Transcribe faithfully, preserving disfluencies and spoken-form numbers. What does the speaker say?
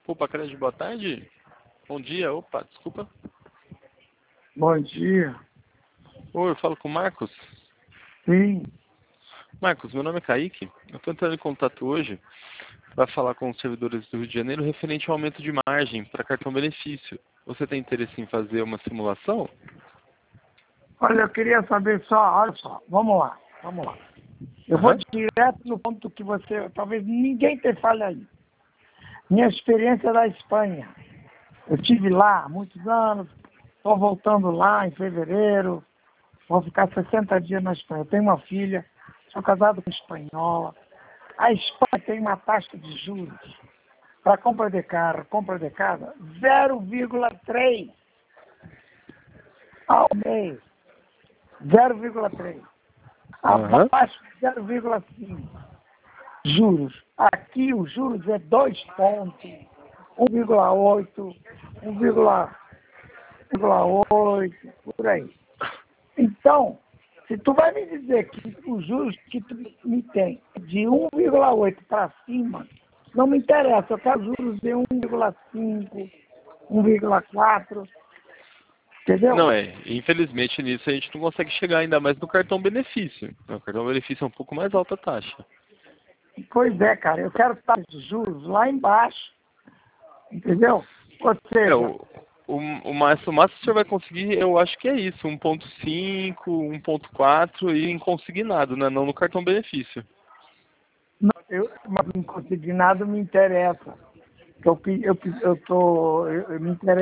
Pô, Pacred, boa tarde. Bom dia, opa, desculpa. Bom dia. Oi, eu falo com o Marcos. Sim. Marcos, meu nome é Kaique. Eu estou entrando em contato hoje para falar com os servidores do Rio de Janeiro referente ao aumento de margem para cartão benefício. Você tem interesse em fazer uma simulação? Olha, eu queria saber só, olha só, vamos lá, vamos lá. Eu vou Aham. direto no ponto que você, talvez ninguém te fale aí. Minha experiência da Espanha. Eu estive lá há muitos anos, estou voltando lá em fevereiro, vou ficar sessenta dias na Espanha. Eu tenho uma filha, sou casado com espanhola. A Espanha tem uma taxa de juros para compra de carro, compra de casa, zero vírgula três ao mês. zero vírgula três. Aham. Abaixo de zero vírgula cinco. Juros. Aqui os juros é dois pontos, um vírgula oito, um vírgula oito, por aí. Então, se tu vai me dizer que os juros que tu me tem de um vírgula oito para cima, não me interessa, eu quero juros de um vírgula cinco, um vírgula quatro, entendeu? Não é, infelizmente nisso a gente não consegue chegar ainda mais no cartão benefício. O cartão benefício é um pouco mais alta a taxa. Pois é, cara, eu quero taxa de juros lá embaixo, entendeu? Ou É, seja, o, o, o máximo, o máximo que o senhor vai conseguir, eu acho que é isso, um ponto cinco, um ponto quatro e em consignado, né? Não no cartão benefício. não, eu, mas em consignado me interessa. Eu, eu, eu, tô, eu, eu me interessa.